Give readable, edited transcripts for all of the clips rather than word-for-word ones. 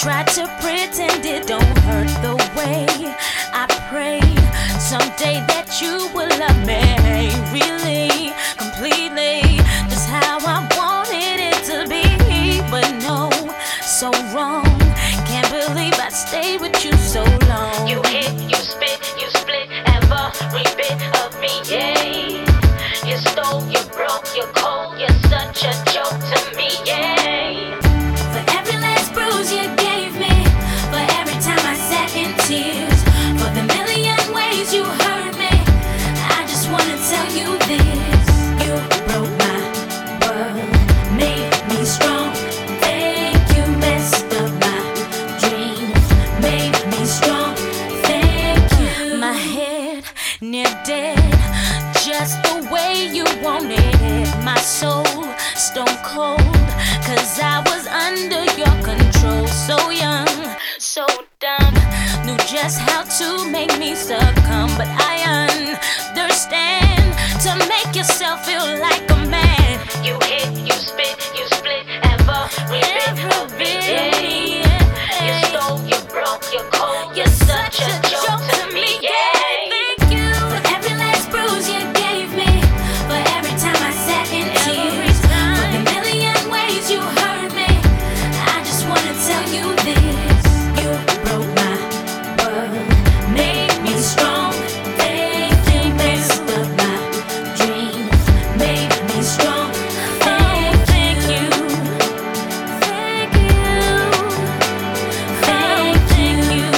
try to pretend it don't hurt the way I pray someday that you will love me really, completely, just how I wanted it to be. But no, so wrong. Can't believe I stayed with you so long. You hit, you spit, you split every bit of me, yeah. You stole, you broke, you're cold, you're such a joke to me, yeah. For every last bruise you gave me, for every time I sat in tears, for the million ways you hurt me, I just wanna tell you this. You broke my world, made me strong. Thank you, messed up my dreams, made me strong. Thank you. My head near dead, just the way you wanted it. My soul stone cold, 'cause I was under your control. So young, so dumb, knew just how to make me succumb. But I understand, to make yourself feel like a man. You hit, you spit, you split every bit of me, yeah. You stole, you broke, you're cold, you're such a joke to me, yeah. Thank you for every last bruise you gave me, for every time I sat in tears, for the million ways you hurt me. I just wanna tell you this. You broke my world, made me strong. Thank you, messed up my dreams, made me strong. Thank you, thank you, thank you.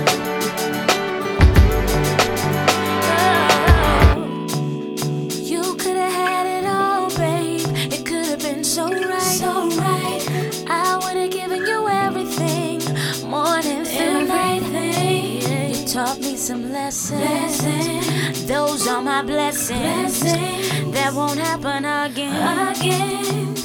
You could have had it all, babe. It could have been so right, so right. I would have given you everything, more than everything. You taught me some lessons. Those are my blessings. That won't happen again.